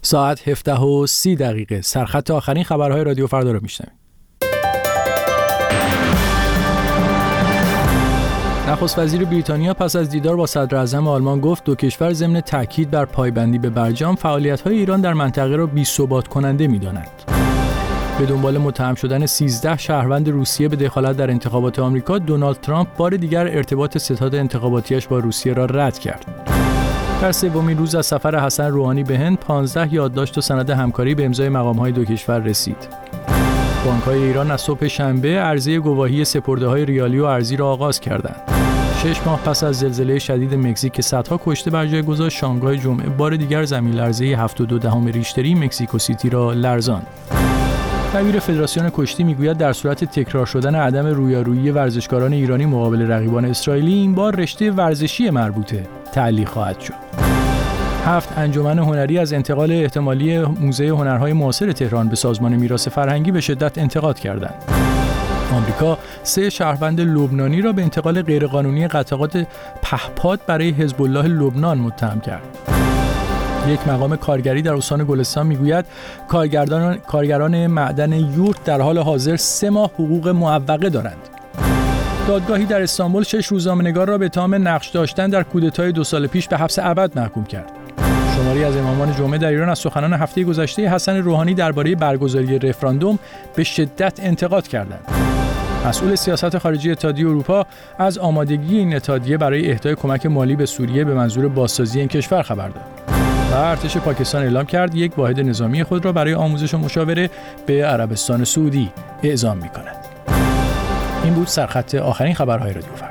ساعت 17:30 سرخط آخرین خبرهای رادیو فردا رو میشنوید. نخست وزیر بریتانیا پس از دیدار با صدر اعظم آلمان گفت دو کشور ضمن تاکید بر پایبندی به برجام فعالیت‌های ایران در منطقه را بی‌ثبات کننده می‌دانند. به دنبال متهم شدن 13 شهروند روسیه به دخالت در انتخابات آمریکا، دونالد ترامپ بار دیگر ارتباط ستاد انتخاباتیش با روسیه را رد کرد. در سومین روز از سفر حسن روحانی به هند، 15 یادداشت و سند همکاری به امضای مقام‌های دو کشور رسید. بانک‌های ایران از صبح شنبه عرضه گواهی سپرده‌های ریالی و ارزی را آغاز کردند. 6 ماه پس از زلزله شدید مکزیک که صدها کشته بر جای گذاشت، شانگهای جمعه بار دیگر زمین‌لرزه 7.2 ریشتری مکزیکو سیتی را لرزاند. دبیر فدراسیون کشتی میگوید در صورت تکرار شدن عدم رویارویی ورزشکاران ایرانی مقابل رقیبان اسرائیلی، این بار رشته ورزشی مربوطه تعلیق خواهد شد. 7 انجمن هنری از انتقال احتمالی موزه هنرهای معاصر تهران به سازمان میراث فرهنگی به شدت انتقاد کردند. آمریکا 3 شهروند لبنانی را به انتقال غیرقانونی قطعات پهپاد برای حزب الله لبنان متهم کرد. یک مقام کارگری در استان گلستان میگوید کارگران معدن یورت در حال حاضر 3 ماه حقوق معوقه دارند. دادگاهی در استانبول 6 روزنامه‌نگار را به اتهام نقش داشتن در کودتای 2 سال پیش به حبس ابد محکوم کرد. شماری از امامان جمعه در ایران از سخنان هفته گذشته حسن روحانی درباره برگزاری رفراندوم به شدت انتقاد کردند. مسئول سیاست خارجی اتحادیه اروپا از آمادگی این اتحادیه برای اهدای کمک مالی به سوریه به منظور بازسازی این کشور خبر داد. و ارتش پاکستان اعلام کرد یک واحد نظامی خود را برای آموزش و مشاوره به عربستان سعودی اعزام می‌کند. این بود سرخط آخرین خبرهای رادیو فردا.